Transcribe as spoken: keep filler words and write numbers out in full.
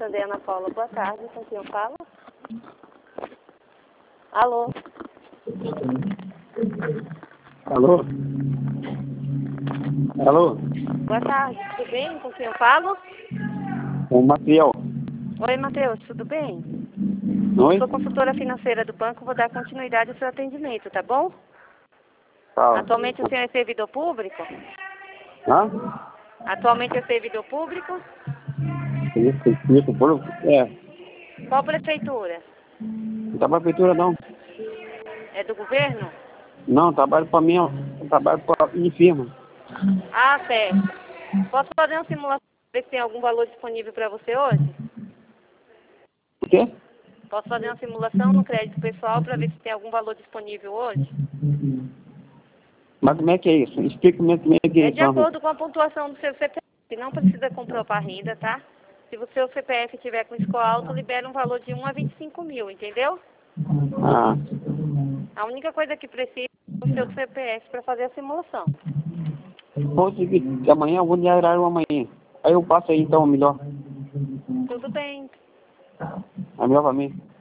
atender a Ana Paula. Boa tarde, com quem eu falo? Alô? Alô? Alô? Boa tarde, tudo bem? Com quem eu falo? O Maciel. Oi, Matheus, tudo bem? Oi? Sou consultora financeira do banco, vou dar continuidade ao seu atendimento, tá bom? Tá. Atualmente o senhor é servidor público? Hã? Atualmente é servidor público? Isso, isso, por... É. Qual prefeitura? Não trabalho pra prefeitura, não. É do governo? Não, trabalho pra mim, ó. Eu trabalho pra minha firma. Ah, certo. Posso fazer uma simulação para ver se tem algum valor disponível para você hoje? O quê? Posso fazer uma simulação no crédito pessoal para ver se tem algum valor disponível hoje? Mas como é que é isso? Explica como é, como é que é É isso, de acordo com a pontuação do seu C P F. Não precisa comprovar renda, tá? Se o seu C P F tiver com score alto, libera um valor de um a vinte e cinco mil, entendeu? Ah. A única coisa que precisa é o seu C P F para fazer a simulação. Vou seguir, que amanhã eu vou no horário amanhã. Aí eu passo aí então, melhor. Tudo bem. É melhor pra mim.